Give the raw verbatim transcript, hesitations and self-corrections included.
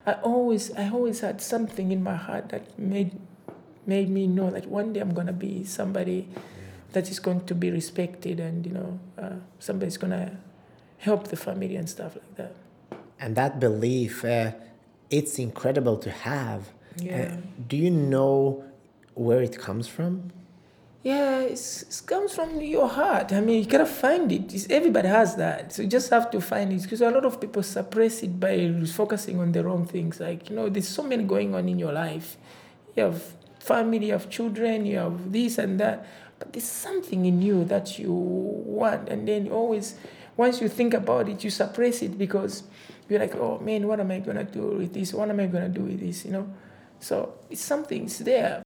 I always, I always had something in my heart that made made me know that one day I'm gonna be somebody that is going to be respected, and you know, uh, somebody's gonna help the family and stuff like that. And that belief, uh, it's incredible to have. Uh, Yeah. do you know where it comes from? Yeah, it's, it comes from your heart. I mean, you gotta find it. It's, everybody has that, so you just have to find it. Because a lot of people suppress it by focusing on the wrong things. Like, you know, there's so many going on in your life. You have family, you have children, you have this and that, but there's something in you that you want, and then you always, once you think about it, you suppress it because you're like, oh man, what am I gonna do with this? What am I gonna do with this? You know, so it's something. It's there.